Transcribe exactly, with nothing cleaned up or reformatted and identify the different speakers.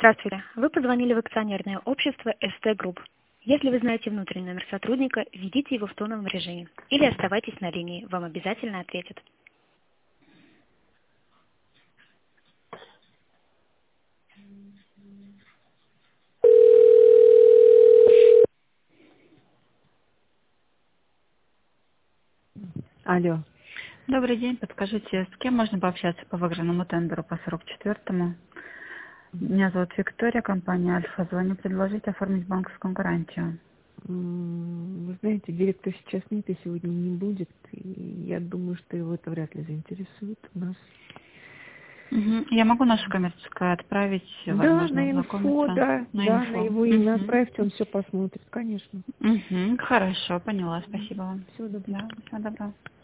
Speaker 1: Здравствуйте. Вы позвонили в акционерное общество эс тэ Group. Если вы знаете внутренний номер сотрудника, введите его в тоновом режиме или оставайтесь на линии, вам обязательно ответят.
Speaker 2: Алло.
Speaker 3: Добрый день. Подскажите, с кем можно пообщаться по выигранному тендеру по сорок четвёртому? Меня зовут Виктория, компания Альфа. Звоню предложить оформить банковскую гарантию.
Speaker 2: М, Вы знаете, директора сейчас нет и сегодня не будет. И я думаю, что его это вряд ли заинтересует у нас.
Speaker 3: Мгм. Я могу нашу коммерческую отправить,
Speaker 2: Да,
Speaker 3: возможно,
Speaker 2: на инфо,
Speaker 3: ознакомиться
Speaker 2: да,
Speaker 3: на
Speaker 2: да, на
Speaker 3: инфо.
Speaker 2: его имя
Speaker 3: Мгм.
Speaker 2: отправьте, он все посмотрит, конечно.
Speaker 3: Мгм. Хорошо, поняла. Спасибо вам.
Speaker 2: Всего доброго.
Speaker 3: Да, всего доброго.